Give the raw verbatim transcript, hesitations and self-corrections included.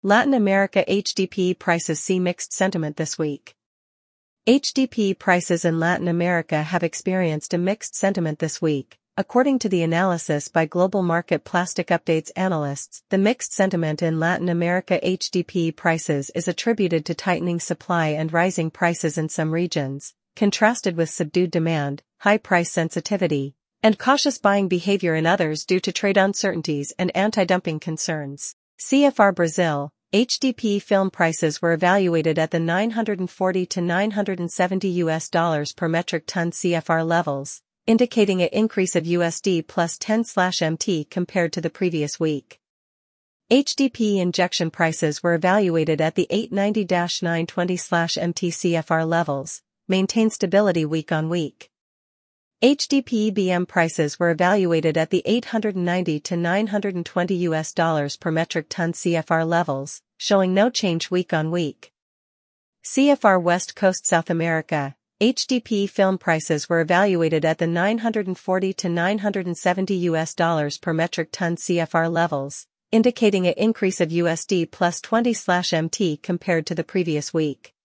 Latin America H D P prices see mixed sentiment this week. H D P prices in Latin America have experienced a mixed sentiment this week. According to the analysis by Global Market Plastic Updates analysts, the mixed sentiment in Latin America H D P prices is attributed to tightening supply and rising prices in some regions, contrasted with subdued demand, high price sensitivity, and cautious buying behavior in others due to trade uncertainties and anti-dumping concerns. C F R Brazil, H D P film prices were evaluated at the nine hundred forty to nine hundred seventy U S dollars per metric ton C F R levels, indicating an increase of U S D plus ten M T compared to the previous week. H D P injection prices were evaluated at the eight ninety to nine twenty M T C F R levels, maintain stability week on week. H D P E B M prices were evaluated at the eight hundred ninety to nine hundred twenty U S dollars per metric ton C F R levels, showing no change week on week. C F R West Coast South America, H D P film prices were evaluated at the nine hundred forty to nine hundred seventy U S dollars per metric ton C F R levels, indicating an increase of U S D plus twenty M T compared to the previous week.